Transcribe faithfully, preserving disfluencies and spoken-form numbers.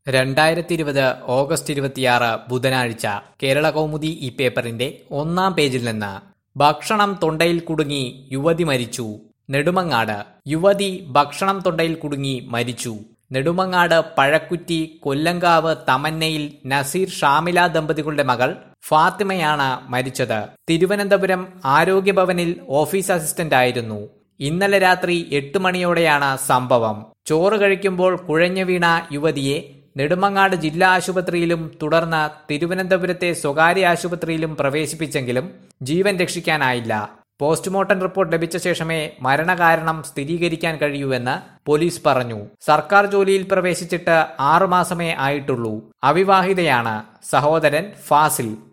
രണ്ടായിരത്തി ഇരുപത് ഓഗസ്റ്റ് ഇരുപത്തിയാറ് ബുധനാഴ്ച കേരള കൗമുദി ഈ പേപ്പറിന്റെ ഒന്നാം പേജിൽ നിന്ന് ഭക്ഷണം തൊണ്ടയിൽ കുടുങ്ങി യുവതി മരിച്ചു. നെടുമങ്ങാട് യുവതി ഭക്ഷണം തൊണ്ടയിൽ കുടുങ്ങി മരിച്ചു. നെടുമങ്ങാട് പഴക്കുറ്റി കൊല്ലങ്കാവ് തമന്നയിൽ നസീർ ഷാമില ദമ്പതികളുടെ മകൾ ഫാത്തിമയാണ് മരിച്ചത്. തിരുവനന്തപുരം ആരോഗ്യഭവനിൽ ഓഫീസ് അസിസ്റ്റന്റ് ആയിരുന്നു. ഇന്നലെ രാത്രി എട്ട് മണിയോടെയാണ് സംഭവം. ചോറ് കഴിക്കുമ്പോൾ കുഴഞ്ഞു വീണ യുവതിയെ നെടുമങ്ങാട് ജില്ലാ ആശുപത്രിയിലും തുടർന്ന് തിരുവനന്തപുരത്തെ സ്വകാര്യ ആശുപത്രിയിലും പ്രവേശിപ്പിച്ചെങ്കിലും ജീവൻ രക്ഷിക്കാനായില്ല. പോസ്റ്റ്മോർട്ടം റിപ്പോർട്ട് ലഭിച്ച ശേഷമേ മരണകാരണം സ്ഥിരീകരിക്കാൻ കഴിയൂവെന്ന് പോലീസ് പറഞ്ഞു. സർക്കാർ ജോലിയിൽ പ്രവേശിച്ചിട്ട് ആറുമാസമേ ആയിട്ടുള്ളൂ. അവിവാഹിതയാണ്. സഹോദരൻ ഫാസിൽ